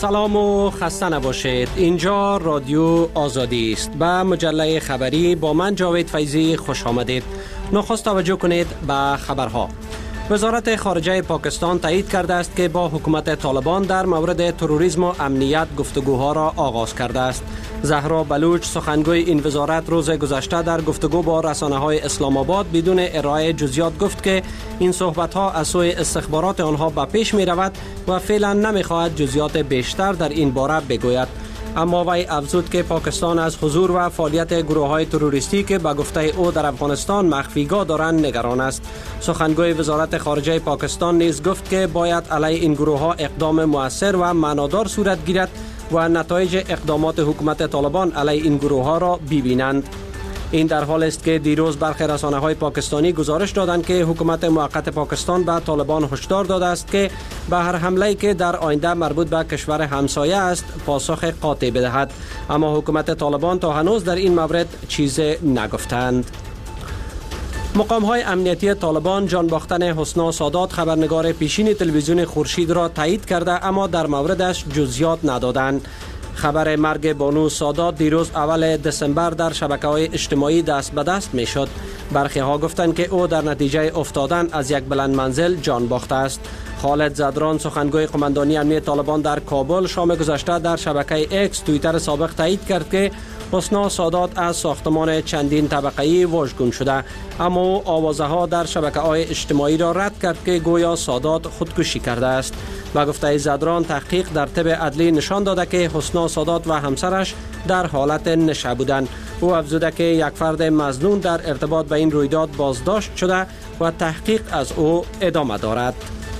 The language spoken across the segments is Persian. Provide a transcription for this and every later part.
سلام و خسته نباشید. اینجا رادیو آزادی است. به مجله خبری با من جاوید فیضی خوش آمدید. نخست توجه کنید به خبرها. وزارت خارجه پاکستان تایید کرده است که با حکومت طالبان در مورد تروریسم و امنیت گفتگوها را آغاز کرده است. زهرا بلوچ سخنگوی این وزارت روز گذشته در گفتگو با رسانه‌های اسلام آباد بدون ارائه جزئیات گفت که این صحبت‌ها از سوی استخبارات آنها به پیش می‌رود و فعلا نمی‌خواهد جزئیات بیشتر در این باره بگوید. اما وی افزود که پاکستان از حضور و فعالیت گروه‌های تروریستی که به گفته او در افغانستان مخفیگاه دارند نگران است. سخنگوی وزارت خارجه پاکستان نیز گفت که باید علیه این گروه‌ها اقدام مؤثر و معنادار صورت گیرد و نتایج اقدامات حکومت طالبان علیه این گروه‌ها را ببینند. این در حال است که دیروز برخی رسانه‌های پاکستانی گزارش دادند که حکومت موقت پاکستان به طالبان هشدار داده است که به هر حمله‌ای که در آینده مربوط به کشور همسایه است پاسخ قاطع بدهد. اما حکومت طالبان تا هنوز در این مورد چیزی نگفتند. مقام‌های امنیتی طالبان جان باختن حسنا سادات خبرنگار پیشین تلویزیون خورشید را تایید کرده اما در موردش جزئیات ندادند. خبر مرگ بانو سادات دیروز اول دسامبر در شبکه‌های اجتماعی دست به دست می‌شد. برخی ها گفتند که او در نتیجه افتادن از یک بلند منزل جان باخته است. خالد زدران سخنگوی قماندانی امنیتی طالبان در کابل شام گذشته در شبکه اکس توییتر سابق تایید کرد که حسنا سادات از ساختمان چندین طبقه‌ای واژگون شده، اما او آوازه‌ها در شبکه‌های اجتماعی را رد کرد که گویا سادات خودکشی کرده است. با گفته زدران تحقیق در طب عدلی نشان داده که حسنا سادات و همسرش در حالت نشه بودند. او افزوده که یک فرد مظنون در ارتباط با این رویداد بازداشت شده و تحقیق از او ادامه دارد.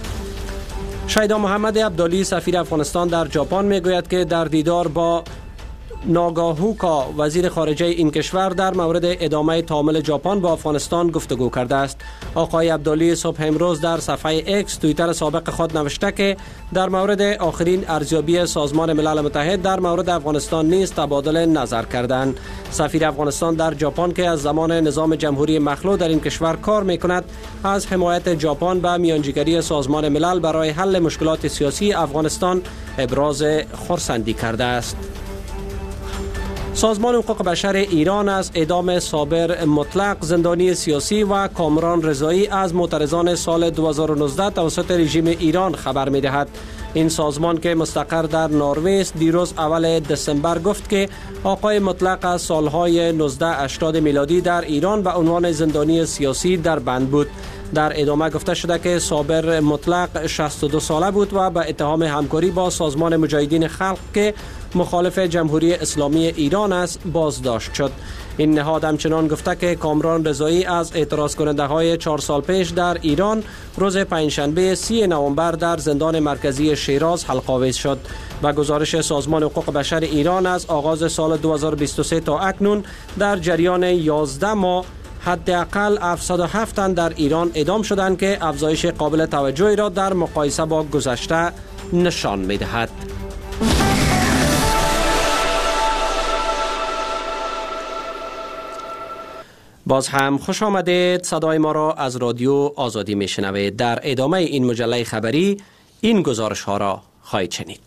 شیدا محمد عبدالی سفیر افغانستان در ژاپن میگوید که در دیدار با ناگاهوکا وزیر خارجه این کشور در مورد ادامه تعامل ژاپن با افغانستان گفتگو کرده است. آقای عبدالی صبح امروز در صفحه اکس توییتر سابق خود نوشته که در مورد آخرین ارزیابی سازمان ملل متحد در مورد افغانستان نیز تبادل نظر کردند. سفیر افغانستان در ژاپن که از زمان نظام جمهوری مخلوع در این کشور کار میکند از حمایت ژاپن به میانجیگری سازمان ملل برای حل مشکلات سیاسی افغانستان ابراز خرسندی کرده است. سازمان حقوق بشر ایران از اعدام صابر مطلق زندانی سیاسی و کامران رضایی از معترضان سال 2019 توسط رژیم ایران خبر می‌دهد. این سازمان که مستقر در نروژ است دیروز اول دسامبر گفت که آقای مطلق از سالهای 1980 میلادی در ایران به عنوان زندانی سیاسی در بند بود. در ادامه گفته شده که صابر مطلق 62 ساله بود و به اتهام همکاری با سازمان مجاهدین خلق که مخالف جمهوری اسلامی ایران است بازداشت شد. این نهاد همچنان گفته که کامران رضایی از اعتراض کننده های 4 سال پیش در ایران روز پنجشنبه 30 نوامبر در زندان مرکزی شیراز حلق‌آویز شد. و گزارش سازمان حقوق بشر ایران از آغاز سال 2023 تا اکنون در جریان 11 ماه حداقل 707 تن در ایران اعدام شدند که افزایش قابل توجهی را در مقایسه با گذشته نشان می‌دهد. باز هم خوش آمدید. صدای ما را از رادیو آزادی میشنوید. در ادامه این مجله خبری این گزارش ها را خواهید شنید.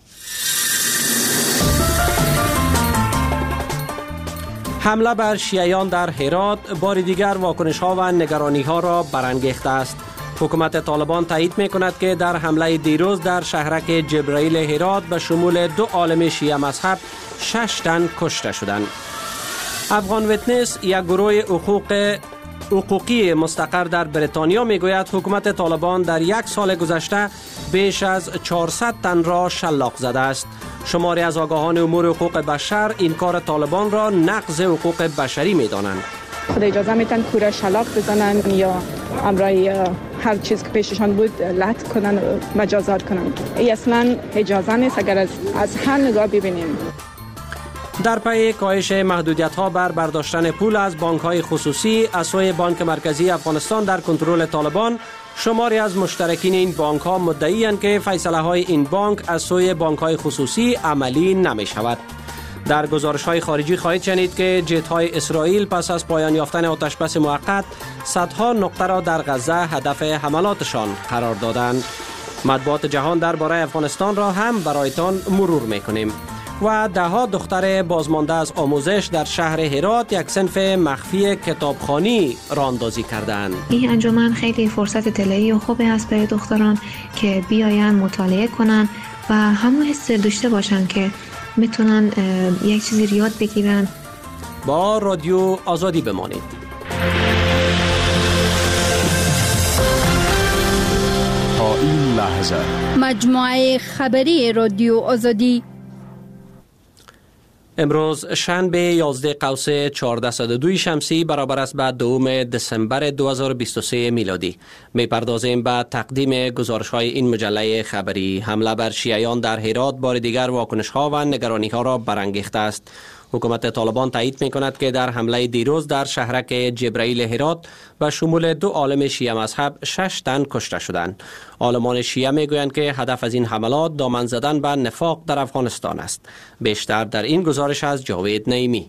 حمله بر شیعیان در هرات بار دیگر واکنش ها و نگرانی ها را برانگیخته است. حکومت طالبان تایید می کند که در حمله دیروز در شهرک جبرائیل هرات به شمول 2 عالم شیعه مذهب 6 تن کشته شدند. افغان ویتنس یک گروه حقوقی مستقر در بریتانیا میگوید حکومت طالبان در 1 سال گذشته بیش از 400 تن را شلاق زده است. شماری از آگاهان امور حقوق بشر این کار طالبان را نقض حقوق بشری می‌دانند. خدا اجازه میتن کوره شلاق بزنن یا امرای هر چیز که پیششان بود لط کنن و مجازات کنن. این اصلا اجازه نیست اگر از هر نگاه ببینیم. در پی کاهش محدودیت‌ها بر برداشتن پول از بانک‌های خصوصی از سوی بانک مرکزی افغانستان در کنترل طالبان، شماری از مشترکین این بانک‌ها مدعی‌اند که فیصله‌های این بانک از سوی بانک‌های خصوصی عملی نمی‌شود. در گزارش‌های خارجی خواهید شنید که جت‌های اسرائیل پس از پایان یافتن آتشبس موقت صدها نقطه را در غزه هدف حملاتشان قرار دادند. مطبوعات جهان درباره افغانستان را هم برایتان مرور میکنیم و دهها دختر بازمانده از آموزش در شهر هرات یک صنف مخفی کتابخوانی راه اندازی کردند. این انجمن خیلی فرصت طلایی و خوبی است برای دختران که بیاین مطالعه کنن و همون حس داشته باشن که میتونن یک چیزی یاد بگیرن. با رادیو آزادی بمانید. تا این لحظه مجموعه خبری رادیو آزادی امروز شنبه 11 قوس 1402 شمسی برابر است به 2 دسامبر 2023 میلادی. میپردازیم به تقدیم گزارش های این مجله خبری. حمله بر شیعیان در هرات بار دیگر واکنش ها و نگرانی ها را برانگیخته است. حکومت طالبان تایید می کند که در حمله دیروز در شهرک جبرائیل هرات به شمول 2 عالم شیعه مذهب 6 تن کشته شدند. عالمان شیعه می گویند که هدف از این حملات دامن زدن به نفاق در افغانستان است. بیشتر در این گزارش از جاوید نعیمی.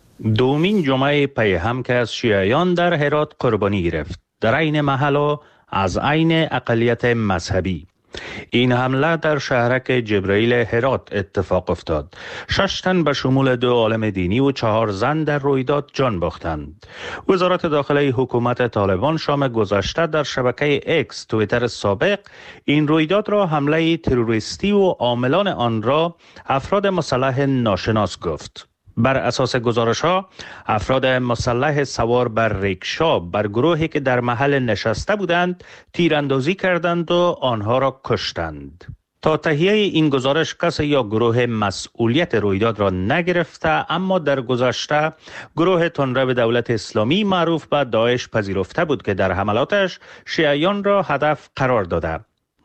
دومین جمعه پی هم که از شیعیان در هرات قربانی گرفت، در عین محل از عین اقلیت مذهبی. این حمله در شهرک جبرائیل هرات اتفاق افتاد. 6 تن به شمول 2 عالم دینی و 4 زن در رویداد جان باختند. وزارت داخلی حکومت طالبان شام گذشته در شبکه اکس توییتر سابق این رویداد را حمله تروریستی و عاملان آن را افراد مسلح ناشناس گفت. بر اساس گزارش ها افراد مسلح سوار بر ریکشا بر گروهی که در محل نشسته بودند تیراندازی کردند و آنها را کشتند. تا تهیه این گزارش کسی یا گروه مسئولیت رویداد را نگرفته، اما در گذشته گروه تندرو دولت اسلامی معروف به داعش پذیرفته بود که در حملاتش شیعیان را هدف قرار داده.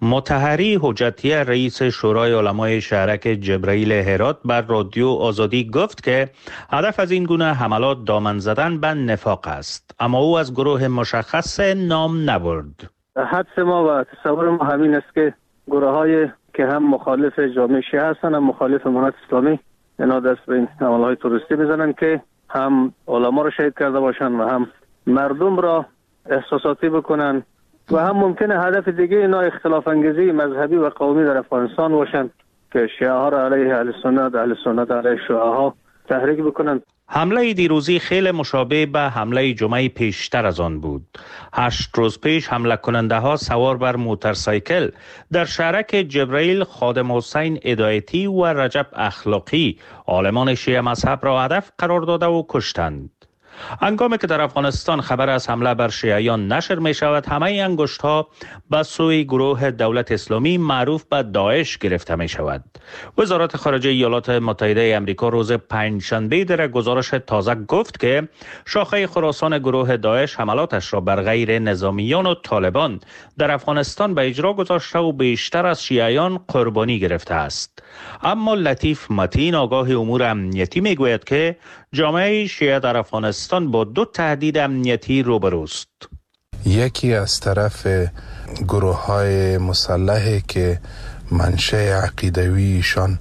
مطهری حجتی رئیس شورای علمای شهرک جبرائیل هرات بر رادیو آزادی گفت که هدف از این گونه حملات دامن زدن به نفاق است، اما او از گروه مشخص نام نبرد. حدس ما و تصور ما همین است که گروه های که هم مخالف جامعه شیعه هستند هم مخالف امت اسلامی اینا دست به این حملات تروریستی بزنن که هم علما را شهید کرده باشن و هم مردم را احساساتی بکنن و هم ممکنه هدف دیگه اینا اختلاف انگیزی مذهبی و قومی در افغانستان باشن که شیعه ها را علیه اهل سنت علیه شیعه ها تحریک بکنن. حمله دیروزی خیلی مشابه به حمله جمعه پیشتر از آن بود. 8 روز پیش حمله کننده ها سوار بر موتورسایکل در شهرک جبرائیل خادم حسین هدایتی و رجب اخلاقی عالمان شیعه مذهب را هدف قرار داده و کشتند. هنگامی که در افغانستان خبر از حمله بر شیعیان نشر می شود، همه انگشت ها به سوی گروه دولت اسلامی معروف به داعش گرفته می شود. وزارت خارجه ایالات متحده آمریکا روز پنجشنبه در گزارش تازه گفت که شاخه خراسان گروه داعش حملاتش را بر غیر نظامیان و طالبان در افغانستان به اجرا گذاشته و بیشتر از شیعیان قربانی گرفته است. اما لطیف متین آگاه امور امنیتی می گوید که جامعه شیعه در افغانستان با 2 تهدید امنیتی روبروست. یکی از طرف گروه های مسلحی که منشأ عقیدویشان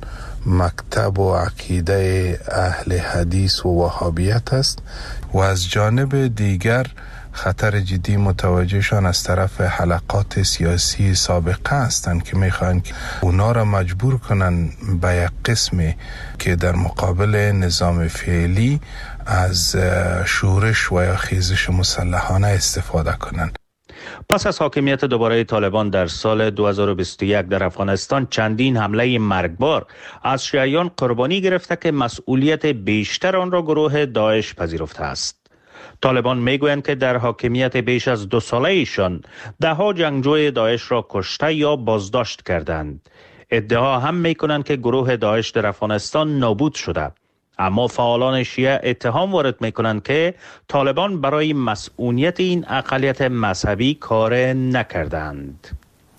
مکتب و عقیده اهل حدیث و وهابیت است و از جانب دیگر خطر جدی متوجهشان از طرف حلقات سیاسی سابقه هستند که میخواهند که اونا را مجبور کنن به یک قسمی که در مقابل نظام فعلی از شورش و یا خیزش مسلحانه استفاده کنند. پس از حاکمیت دوباره طالبان در سال 2021 در افغانستان چندین حمله مرگبار از شیعیان قربانی گرفته که مسئولیت بیشتر آن را گروه داعش پذیرفته است. طالبان میگویند که در حاکمیت بیش از 2 ساله ایشان 10 جنگجوی داعش را کشته یا بازداشت کردند. ادعا هم میکنند که گروه داعش در افغانستان نابود شده. اما فعالان شیعه اتهام وارد میکنند که طالبان برای مسئولیت این اقلیت مذهبی کار نکردند.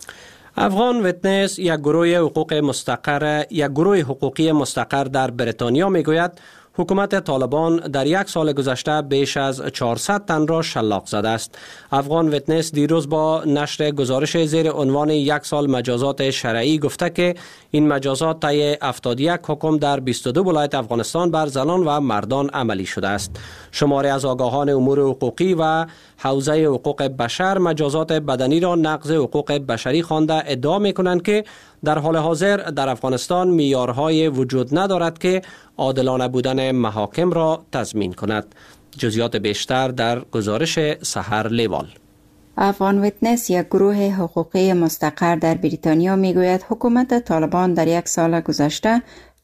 افغان ویتنس، یک گروه حقوقی مستقر در بریتانیا میگوید حکومت طالبان در یک سال گذشته بیش از 400 تن را شلاق زده است. افغان ویتنس دیروز با نشر گزارش زیر عنوان یک سال مجازات شرعی گفته که این مجازات طی 71 حکم در 22 ولایت افغانستان بر زنان و مردان عملی شده است. شماری از آگاهان امور حقوقی و حوزه حقوق بشر مجازات بدنی را نقض حقوق بشری خوانده ادعا می‌کنند که در حال حاضر در افغانستان معیارهای وجود ندارد که عادلانه بودن محاکم را تضمین کند. جزئیات بیشتر در گزارش سحر لیوال. افغان ویتنس، یک گروه حقوقی مستقر در بریتانیا، میگوید حکومت طالبان در یک سال گذشته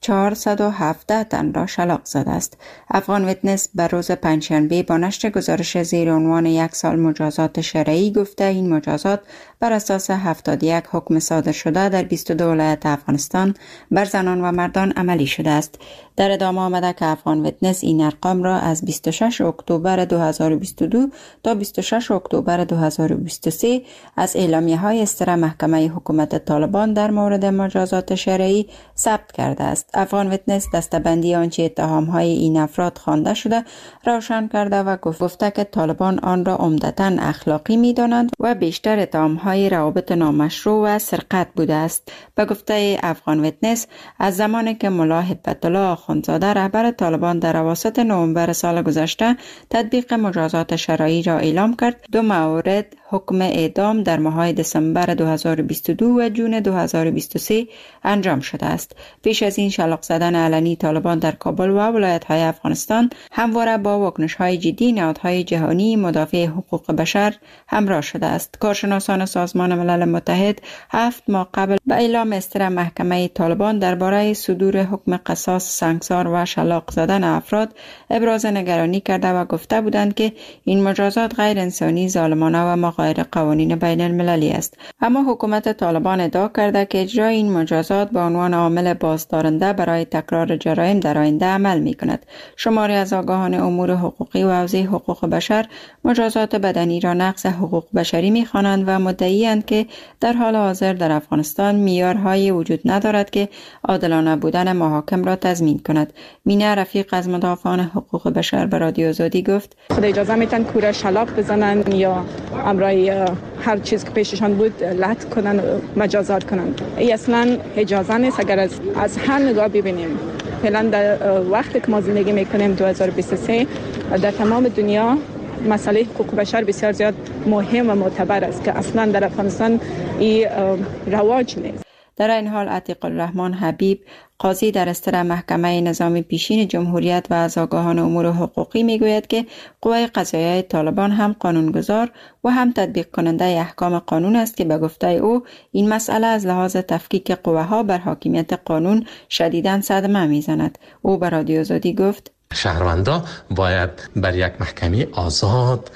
417 تن را شلاق زده است. افغان ویتنس بر روز پنجشنبه با نشر گزارش زیر عنوان یک سال مجازات شرعی گفته این مجازات بر اساس 71 حکم صادر شده در 22 ولایت افغانستان بر زنان و مردان عملی شده است. در ادامه آمده که افغان ویتنس این ارقام را از 26 اکتبر 2022 تا 26 اکتبر 2023 از اعلامیه‌های اصدار محکمه حکومت طالبان در مورد مجازات شرعی ثبت کرده است. افغان ویتنس دسته‌بندی آنچه اتهام‌های این افراد خوانده شده روشن کرده و گفته که طالبان آن را عمدتاً اخلاقی می‌دانند و بیشتر اتهام‌های روابط نامشروع و سرقت بوده است. به گفته افغان ویتنس، از زمانی که ملا هبت الله آخوندزاده رهبر طالبان در اواسط نوامبر سال گذشته تطبیق مجازات شرعی را اعلام کرد، 2 مورد حکم اعدام در ماه‌های دسامبر 2022 و جون 2023 انجام شده است. پیش از این شلاق زدن علنی طالبان در کابل و ولایت‌های افغانستان همواره با واکنش‌های جدی نهادهای جهانی مدافع حقوق بشر همراه شده است. کارشناسان سازمان ملل متحد 7 ماه قبل به اعلام اصدار محکمه طالبان درباره صدور حکم قصاص، سنگسار و شلاق زدن افراد ابراز نگرانی کرده و گفته بودند که این مجازات غیر انسانی، ظالمانه و غیر قوانین بین المللی است. اما حکومت طالبان ادعا کرده که اجرای این مجازات به عنوان عامل بازدارنده برای تکرار جرایم در آینده عمل می کند. شماری از آگاهان امور حقوقی و حوزه حقوق بشر مجازات بدنی را نقض حقوق بشری می خوانند و مدعی‌اند که در حال حاضر در افغانستان معیارهای وجود ندارد که عادلانه بودن محاکم را تضمین کند. مینا رفیق از مدافعان حقوق بشر به رادیو آزادی گفت: خود اجازه میتن کوره شلاق بزنن یا امرای هر چیز که پیششان بود لط کنن و مجازات کنن. این اصلا اجازه نیست. اگر از هر نگاه ببینیم، فعلا در وقتی که ما زندگی میکنیم 2023 در تمام دنیا مسئله حقوق بشر بسیار زیاد مهم و معتبر است که اصلا در افغانستان این رواج نیست. در این حال عتیق الرحمن حبیب، قاضی در اصدار محکمه نظامی پیشین جمهوریت و از آگاهان امور حقوقی میگوید که قوه قضاییه طالبان هم قانونگذار و هم تطبیق کننده احکام قانون است که به گفته او این مسئله از لحاظ تفکیک قوه ها بر حاکمیت قانون شدیداً صدمه میزند. او به رادیو آزادی گفت: شهروندا باید بر یک محکمه آزاد،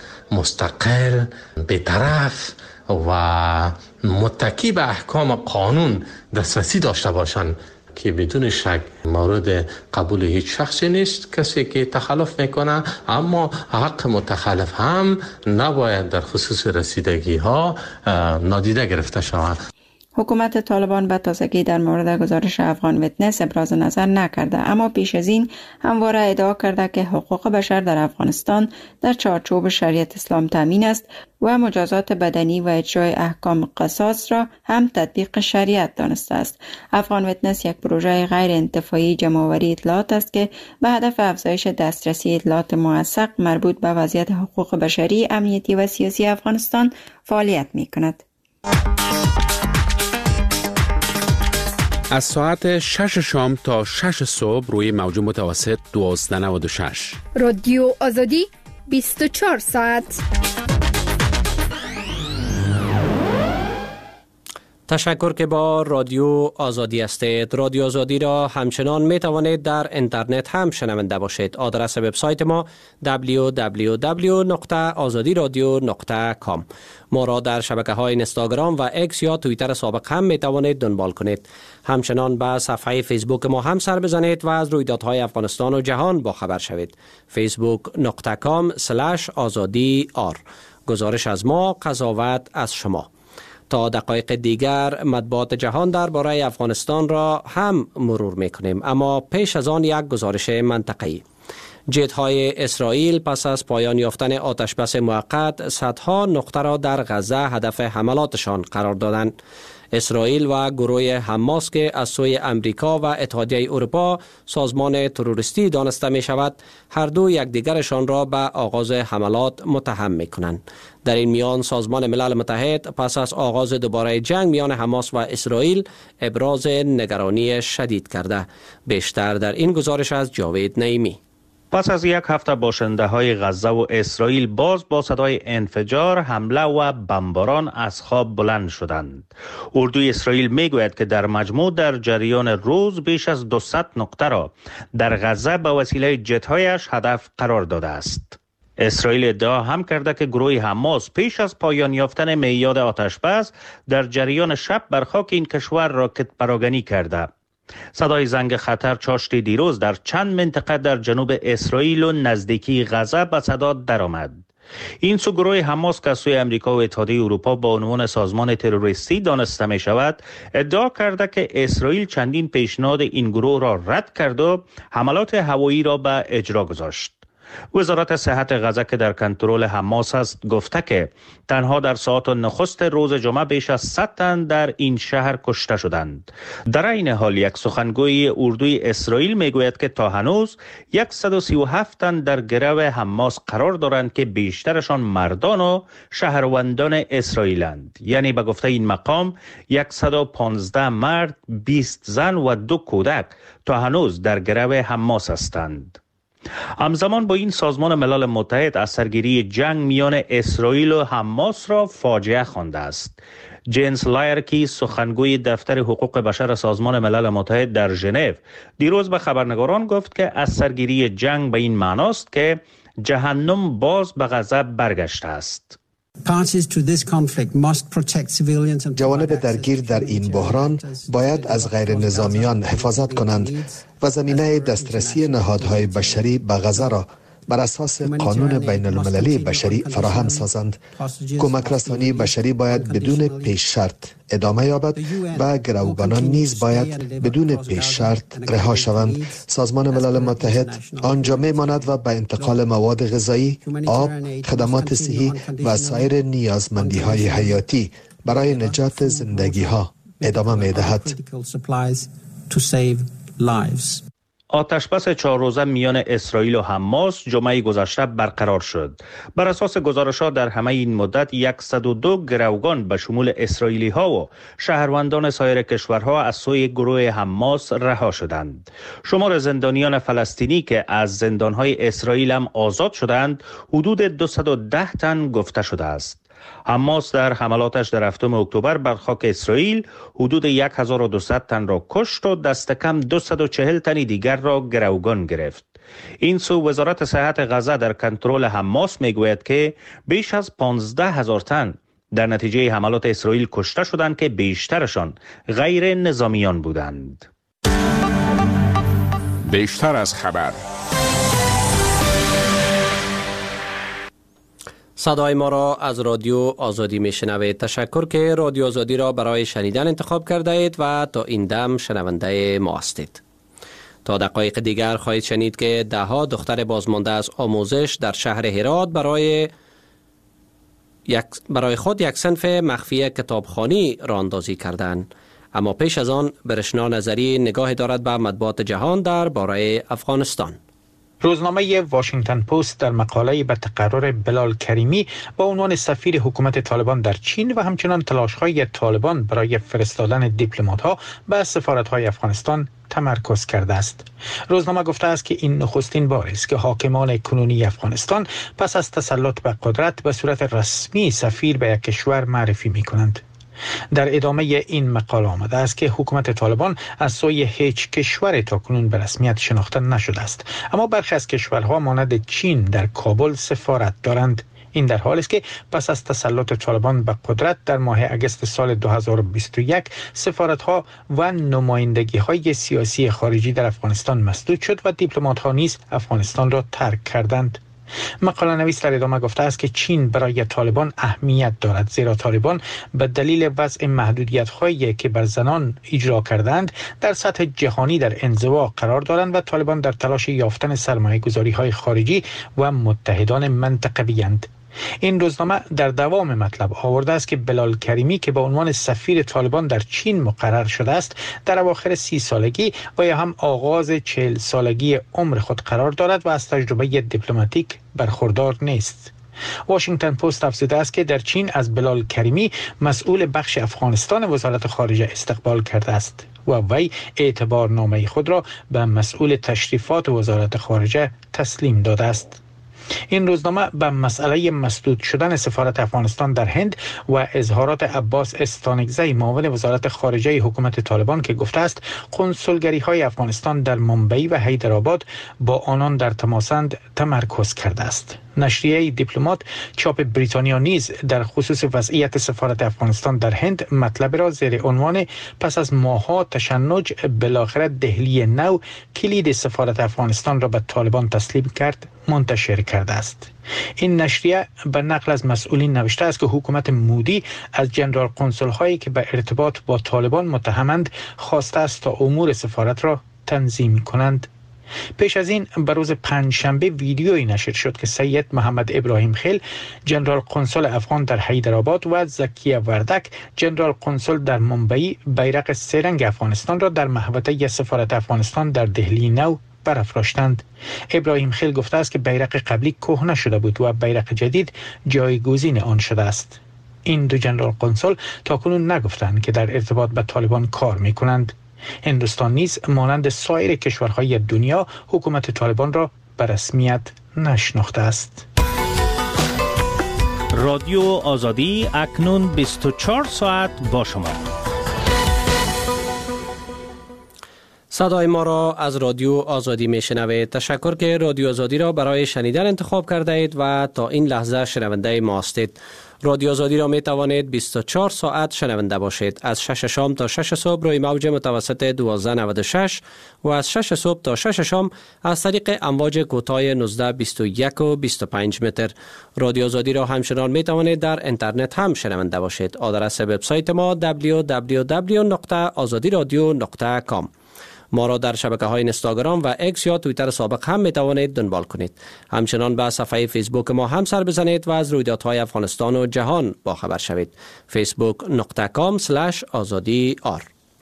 مستقل، بی‌طرف و متکی به احکام قانون دسترسی داشته باشند که بدون شک مورد قبول هیچ شخصی نیست کسی که تخلف میکنه، اما حق متخلف هم نباید در خصوص رسیدگی ها نادیده گرفته شود. حکومت طالبان به تازگی در مورد گزارش افغان ویتنس ابراز نظر نکرده، اما پیش از این همواره ادعا کرده که حقوق بشر در افغانستان در چارچوب شریعت اسلام تامین است و مجازات بدنی و اجرای احکام قصاص را هم تطبیق شریعت دانسته است. افغان ویتنس یک پروژه غیر انتفاعی جمع‌آوری اطلاعات است که به هدف افزایش دسترسی اطلاعات موثق مربوط به وضعیت حقوق بشری، امنیتی و سیاسی افغانستان فعالیت می‌کند. از ساعت 6 شام تا 6 صبح روی موج متوسط 1296 رادیو آزادی 24 ساعت. تشکر که با رادیو آزادی هستید. رادیو آزادی را همچنان می توانید در اینترنت هم شنونده باشید. آدرس وبسایت ما www.azadiradio.com. ما را در شبکه‌های اینستاگرام و اکس یا توییتر سابق هم می توانید دنبال کنید. همچنان به صفحه فیسبوک ما هم سر بزنید و از رویدادهای افغانستان و جهان با خبر شوید. facebook.com/azadi_r. گزارش از ما، قضاوت از شما. تا دقایق دیگر مطبوعات جهان درباره افغانستان را هم مرور میکنیم، اما پیش از آن یک گزارش منطقه‌ای. جت‌های اسرائیل پس از پایان یافتن آتشبس موقت صدها نقطه را در غزه هدف حملاتشان قرار دادند. اسرائیل و گروه حماس که از سوی امریکا و اتحادیه اروپا سازمان تروریستی دانسته می شود، هر دو یکدیگرشان را به آغاز حملات متهم می کنند. در این میان سازمان ملل متحد پس از آغاز دوباره جنگ میان حماس و اسرائیل ابراز نگرانی شدید کرده. بیشتر در این گزارش از جاوید نعیمی. پس از یک هفته باشنده های غزه و اسرائیل باز با صدای انفجار، حمله و بمباران از خواب بلند شدند. اردوی اسرائیل می گوید که در مجموع در جریان روز بیش از 200 نقطه را در غزه به وسیله جت‌هایش هدف قرار داده است. اسرائیل ادعا هم کرده که گروه حماس پیش از پایان یافتن میعاد آتشبس در جریان شب بر خاک این کشور راکت پراگنی کرده. صدای زنگ خطر چاشتی دیروز در چند منطقه در جنوب اسرائیل و نزدیکی غزه به صدا درآمد. این سو گروه حماس که از سوی امریکا و اتحادیه اروپا با عنوان سازمان تروریستی دانسته می شود، ادعا کرده که اسرائیل چندین پیشنهاد این گروه را رد کرد و حملات هوایی را به اجرا گذاشت. وزارت صحت غزه که در کنترل حماس است گفته که تنها در ساعات نخست روز جمعه بیش از 100 تن در این شهر کشته شدند. در این حال یک سخنگوی اردوی اسرائیل میگوید که تا هنوز 137 تن در گرو حماس قرار دارند که بیشترشان مردان و شهروندان اسرائیلند. یعنی به گفته این مقام 115 مرد، 20 زن و 2 کودک تا هنوز در گرو حماس هستند. همزمان با این سازمان ملل متحد از سرگیری جنگ میان اسرائیل و حماس را فاجعه خوانده است. جنس لایرکی سخنگوی دفتر حقوق بشر سازمان ملل متحد در ژنو دیروز به خبرنگاران گفت که از سرگیری جنگ به این معناست که جهنم باز به غزه برگشته است. جوانب درگیر در این بحران باید از غیر نظامیان حفاظت کنند و زمینه دسترسی نهادهای بشری به غزه را بر اساس قانون بین المللی بشری فراهم سازند. کمک رسانی بشری باید بدون پیش شرط ادامه یابد و گروگانان نیز باید بدون پیش شرط رها شوند. سازمان ملل متحد آنجا میماند و به انتقال مواد غذایی، آب، خدمات صحی و سایر نیازمندی های حیاتی برای نجات زندگی ها ادامه می دهد. آتشبس 4 روزه میان اسرائیل و حماس جمعه گذشته برقرار شد. بر اساس گزارش‌ها در همه این مدت 102 گروگان به شمول اسرائیلی ها و شهروندان سایر کشورها از سوی گروه حماس رها شدند. شمار زندانیان فلسطینی که از زندانهای اسرائیل هم آزاد شدند حدود 210 تن گفته شده است. حماس در حملاتش در 7 اکتبر بر خاک اسرائیل حدود 1200 تن را کشت و دست کم 240 تن دیگر را گروگان گرفت. این سو وزارت صحت غزه در کنترل حماس میگوید که بیش از 15,000 تن در نتیجه حملات اسرائیل کشته شدند که بیشترشان غیر نظامیان بودند. بیشتر از خبر. صدای ما را از رادیو آزادی می شنوید. تشکر که رادیو آزادی را برای شنیدن انتخاب کرده اید و تا این دم شنونده ما هستید. تا دقایق دیگر خواهید شنید که دهها دختر بازمانده از آموزش در شهر هرات برای خود یک صنف مخفی کتابخوانی راه اندازی کردند. اما پیش از آن برشنا نظری نگاه دارد به مطبوعات جهان درباره افغانستان. روزنامه واشنگتن پست در مقاله به تقرر بلال کریمی با عنوان سفیر حکومت طالبان در چین و همچنان تلاش‌های طالبان برای فرستادن دیپلمات‌ها به سفارت‌های افغانستان تمرکز کرده است. روزنامه گفته است که این نخستین بار است که حاکمان کنونی افغانستان پس از تسلط به قدرت به صورت رسمی سفیر به یک کشور معرفی می‌کنند. در ادامه این مقاله آمده است که حکومت طالبان از سوی هیچ کشور تاکنون به رسمیت شناخته نشده است، اما برخی از کشورها مانند چین در کابل سفارت دارند. این در حالی است که پس از تسلط طالبان به قدرت در ماه اگست سال 2021 سفارت‌ها و نمایندگی‌های سیاسی خارجی در افغانستان مسدود شد و دیپلمات‌ها نیز افغانستان را ترک کردند. مقاله نویس در ادامه گفته است که چین برای طالبان اهمیت دارد، زیرا طالبان به دلیل وضع محدودیت‌هایی که بر زنان اجرا کردند در سطح جهانی در انزوا قرار دارند و طالبان در تلاش یافتن سرمایه‌گذاری‌های خارجی و متحدان منطقه‌ای‌اند. این روزنامه در دوام مطلب آورده است که بلال کریمی که به عنوان سفیر طالبان در چین مقرر شده است در اواخر 30 سالگی و یا هم آغاز 40 سالگی عمر خود قرار دارد و از تجربه دیپلماتیک برخوردار نیست. واشنگتن پست افزوده است که در چین از بلال کریمی مسئول بخش افغانستان وزارت خارجه استقبال کرده است و وی اعتبارنامه خود را به مسئول تشریفات وزارت خارجه تسلیم داده است. این روزنامه به مسئله مسدود شدن سفارت افغانستان در هند و اظهارات عباس استانگزی معاون وزارت خارجه حکومت طالبان که گفته است کنسولگری های افغانستان در ممبئی و حیدرآباد با آنان در تماسند تمرکز کرده است. نشریه دیپلمات چاپ بریتانیا نیز در خصوص وضعیت سفارت افغانستان در هند مطلب را زیر عنوان پس از ماه‌ها تشنج بالاخره دهلی نو کلید سفارت افغانستان را به طالبان تسلیم کرد منتشر کرده است. این نشریه به نقل از مسئولین نوشته است که حکومت مودی از جنرال قنسل هایی که به ارتباط با طالبان متهمند خواسته است تا امور سفارت را تنظیم کنند. پیش از این به روز پنجشنبه ویدیویی نشر شد که سید محمد ابراهیم خیل جنرال قنسل افغان در حیدرآباد و زکیه وردک جنرال قنسل در ممبئی بیرق سه‌رنگ افغانستان را در محوطه سفارت افغانستان در دهلی نو برافراشتند. ابراهیم خیل گفته است که بیرق قبلی کهنه شده بود و بیرق جدید جایگزین آن شده است. این دو جنرال قنسل تاکنون نگفتند که در ارتباط به طالبان کار می‌کنند. هندوستان نیز مانند سایر کشورهای دنیا حکومت طالبان را به رسمیت نشناخته است. رادیو آزادی اکنون 24 ساعت با شما. صدای ما را از رادیو آزادی میشنوید. تشکر که رادیو آزادی را برای شنیدن انتخاب کرده اید و تا این لحظه شنونده ما هستید. رادیو آزادی را می توانید 24 ساعت شنونده باشید. از 6 شام تا 6 صبح روی موج متوسط 1296 و از 6 صبح تا 6 شام از طریق امواج کوتاه 19، 21 و 25 متر. رادیو آزادی را همچنان می توانید در اینترنت هم شنونده باشید. آدرس وبسایت ما www.azadiradio.com. ما را در شبکه‌های اینستاگرام و اکس یا توییتر سابق هم می‌توانید دنبال کنید. همچنان به صفحه فیسبوک ما هم سر بزنید و از رویدادهای افغانستان و جهان باخبر شوید. facebook.com/azadi.r.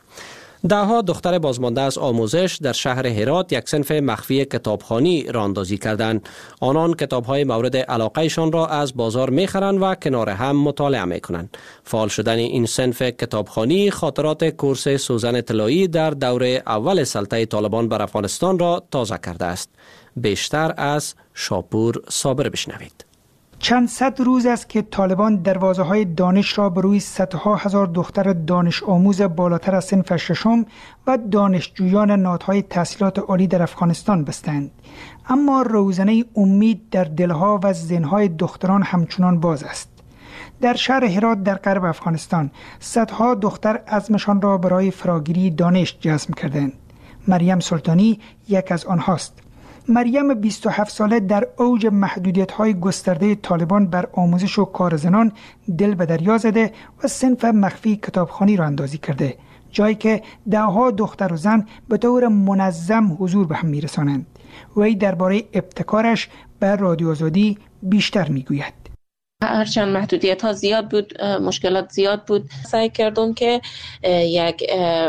دهها دختر بازمانده از آموزش در شهر هرات یک صنف مخفی کتابخوانی راه اندازی کردند. آنان کتاب‌های مورد علاقه‌شان را از بازار می‌خرند و کنار هم مطالعه می‌کنند. فعال شدن این صنف کتابخوانی خاطرات کورس سوزن طلایی در دوره اول سلطه طالبان بر افغانستان را تازه کرده است. بیشتر از شاپور صابر بشنوید. چند صد روز است که طالبان دروازه‌های دانش را به روی صدها هزار دختر دانش آموز بالاتر از صنف ششم و دانشجویان نهادهای تحصیلات عالی در افغانستان بستند. اما روزنه امید در دلها و ذهن‌های دختران همچنان باز است. در شهر هرات در غرب افغانستان صدها دختر عزمشان را برای فراگیری دانش جزم کردند. مریم سلطانی یک از آنهاست. مریم 27 ساله در اوج محدودیت‌های گسترده طالبان بر آموزش و کار زنان دل به دریا زده و صنف مخفی کتابخوانی را اندازی کرده، جایی که دهها دختر و زن به طور منظم حضور به هم می‌رسانند. وی درباره ابتکارش به رادیو آزادی بیشتر می‌گوید. هرچند محدودیت‌ها زیاد بود، مشکلات زیاد بود، سعی کردم که یک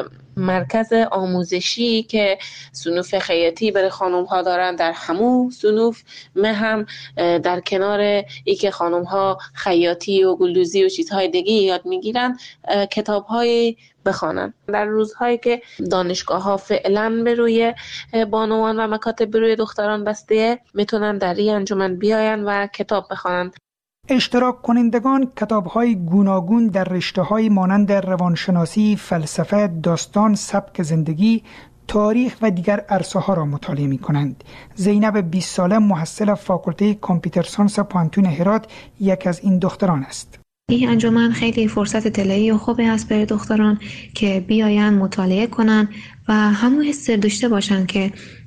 مرکز آموزشی که صنوف خیاطی برای خانم ها دارن در همون صنوف هم در کنار ای که خانم ها خیاطی و گلدوزی و چیزهای دیگه یاد میگیرن کتاب های بخوانن. در روزهایی که دانشگاه ها فعلا به روی بانوان و مکاتب به روی دختران بسته میتونن در این انجمن بیاین و کتاب بخوانن. اشتراک کنندگان کتاب‌های گوناگون در رشته‌های مانند روانشناسی، فلسفه، داستان، سبک زندگی، تاریخ و دیگر عرصه‌ها را مطالعه می‌کنند. زینب 20 ساله محصل فاکولته کامپیوتر ساینس پانتون هرات یک از این دختران است. این انجمن خیلی فرصت طلایی و خوبی است برای دختران که بیاین مطالعه کنن و همون حس داشته باشن که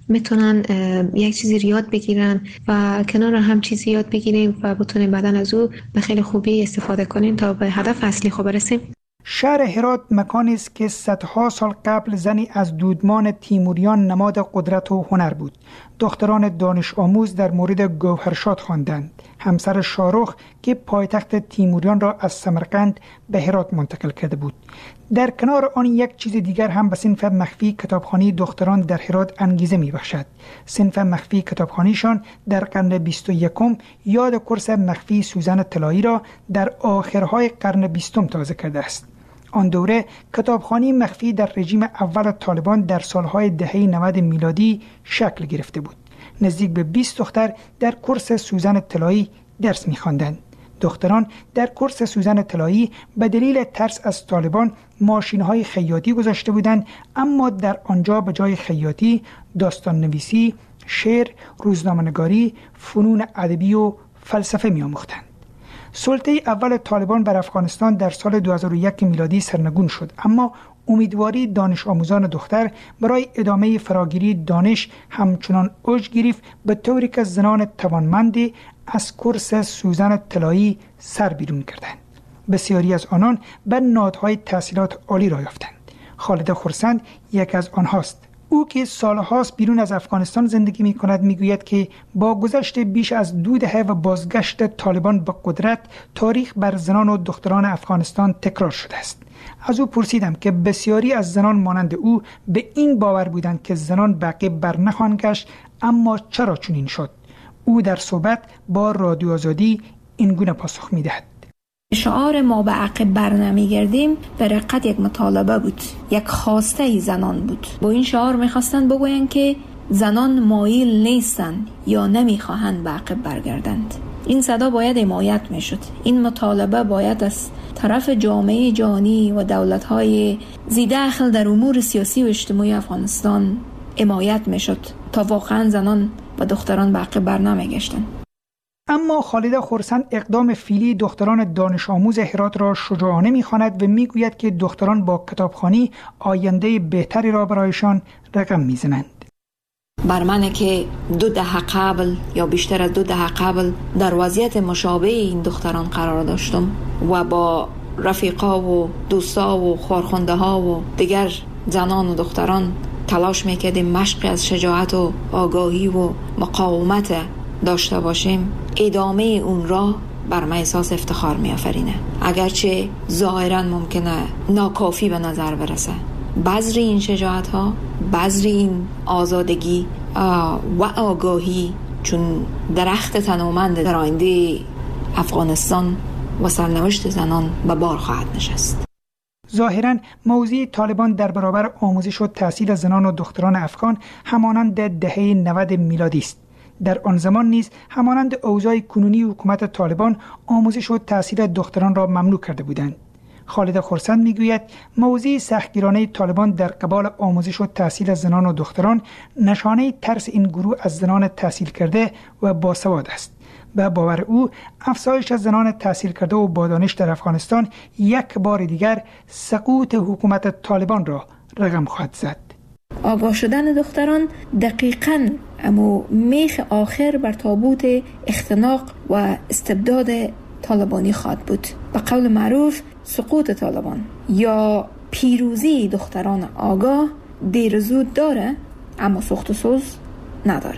میتونن یک چیزی یاد بگیرن و کنار هم چیزی یاد بگیریم و بتونیم بعداً از او به خیلی خوبی استفاده کنیم تا به هدف اصلی خود برسیم. شهر هرات مکانی است که صدها سال قبل زنی از دودمان تیموریان نماد قدرت و هنر بود. دختران دانش آموز در مورد گوهرشاد خواندند. همسر شاهرخ که پایتخت تیموریان را از سمرقند به هرات منتقل کرده بود. در کنار آن یک چیز دیگر هم به صنف مخفی کتابخانه دختران در هرات انگیزه می بخشد. صنف مخفی کتابخانه‌شان در قرن 21 یاد کورس مخفی سوزن طلایی را در آخرهای قرن 20 تازه کرده است. آن دوره کتابخانه مخفی در رژیم اول طالبان در سالهای دهه 90 میلادی شکل گرفته بود. نزدیک به 20 دختر در کورس سوزن طلایی درس می‌خواندند. دختران در کورس سوزن طلایی به دلیل ترس از طالبان ماشین‌های خیاطی گذاشته بودند، اما در آنجا به جای خیاطی داستان نویسی، شعر، روزنامه‌نگاری، فنون ادبی و فلسفه می‌آموختند. سلطه اول طالبان بر افغانستان در سال 2001 میلادی سرنگون شد، اما امیدواری دانش آموزان دختر برای ادامه فراگیری دانش همچنان اوج گرفت، به طوری که زنان توانمندی از کورس سوزن طلایی سر بیرون کردند. بسیاری از آنان به نهادهای تحصیلات عالی را یافتند. خالد خرسند یک از آنهاست. او که سالهاست بیرون از افغانستان زندگی می کند می گوید که با گذشت بیش از 2 دهه و بازگشت طالبان به قدرت، تاریخ بر زنان و دختران افغانستان تکرار شده است. از او پرسیدم که بسیاری از زنان مانند او به این باور بودند که زنان به عقب بر نخواهند گشت، اما چرا چنین شد؟ او در صحبت با رادیو آزادی این گونه پاسخ می دهد. شعار ما به عقب بر نمیگردیم در حقیقت یک مطالبه بود، یک خواسته زنان بود. با این شعار میخواستند بگویند که زنان مایل نیستند یا نمیخواهند به عقب برگردند. این صدا باید حمایت میشد. این مطالبه باید از طرف جامعه جهانی و دولت‌های ذی دخل در امور سیاسی و اجتماعی افغانستان حمایت میشد تا واقعا زنان و دختران به عقب بر نمیگشتند. اما خالد خرسند اقدام فعلی دختران دانش آموز هرات را شجاعانه می‌خواند و میگوید که دختران با کتابخوانی آینده بهتری را برایشان رقم میزنند. بر من که 2 دهه قبل یا بیشتر از 2 دهه قبل در وضعیت مشابه این دختران قرار داشتم و با رفیقا و دوستا و خواهرخوانده ها و دیگر زنان و دختران تلاش میکردیم مشق از شجاعت و آگاهی و مقاومت داشته باشیم، ادامه اون را بر من احساس افتخار می‌آفرینه. اگرچه ظاهراً ممکنه ناکافی به نظر برسه، بذر این شجاعت‌ها، بذر این آزادگی و آگاهی چون درخت تنومند در آینده افغانستان و سرنوشت زنان به بار خواهد نشست. ظاهراً موضوع طالبان در برابر آموزش و تحصیل زنان و دختران افغان همانند دهه 90 میلادی است. در آن زمان نیز همانند اوضاع کنونی حکومت طالبان آموزش و تحصیل دختران را ممنوع کرده بودند. خالد خرسند میگوید موضوع سختگیرانه طالبان در قبال آموزش و تحصیل زنان و دختران نشانه ترس این گروه از زنان تحصیل کرده و باسواد است. به باور او افزایش از زنان تحصیل کرده و با دانش در افغانستان یک بار دیگر سقوط حکومت طالبان را رقم خواهد زد. آگاه شدن دختران دقیقاً اما میخ آخر بر تابوت اختناق و استبداد طالبانی خواهد بود. به قول معروف سقوط طالبان یا پیروزی دختران آگاه دیر زود داره، اما سخت و سوز نداره.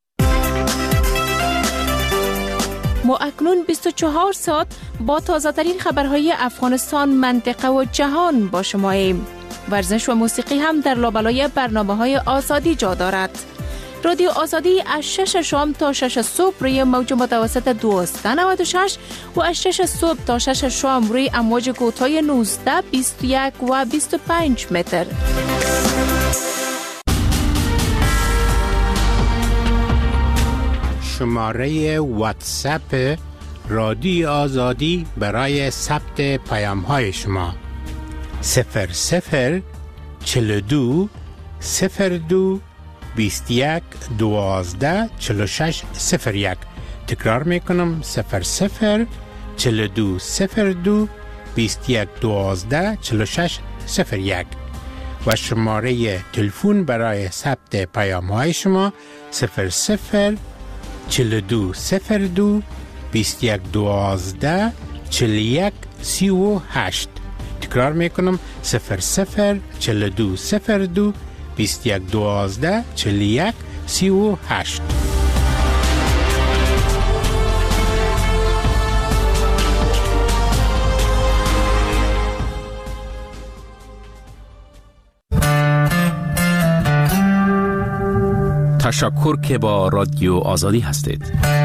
ما اکنون 24 ساعت با تازه ترین خبرهای افغانستان، منطقه و جهان با شماییم. ورزش و موسیقی هم در لابلای برنامه‌های آزادی جا دارد. رادیو آزادی از 6 شام تا 6 صبح روی موج متوسط 1296 و از 6 صبح تا 6 شام روی امواج کوتاه 19، 21 و 25 متر. شماره واتساپ رادیو آزادی برای ثبت پیام‌های شما 00 42 02 21 12 46 01. تکرار میکنم 00 42 02 21 12 46 01. و شماره تلفن برای ثبت پیام‌های شما 00 4202 2112 41 38. تکرار میکنم 00 4202 2112 41 38. تشکر که با رادیو آزادی هستید.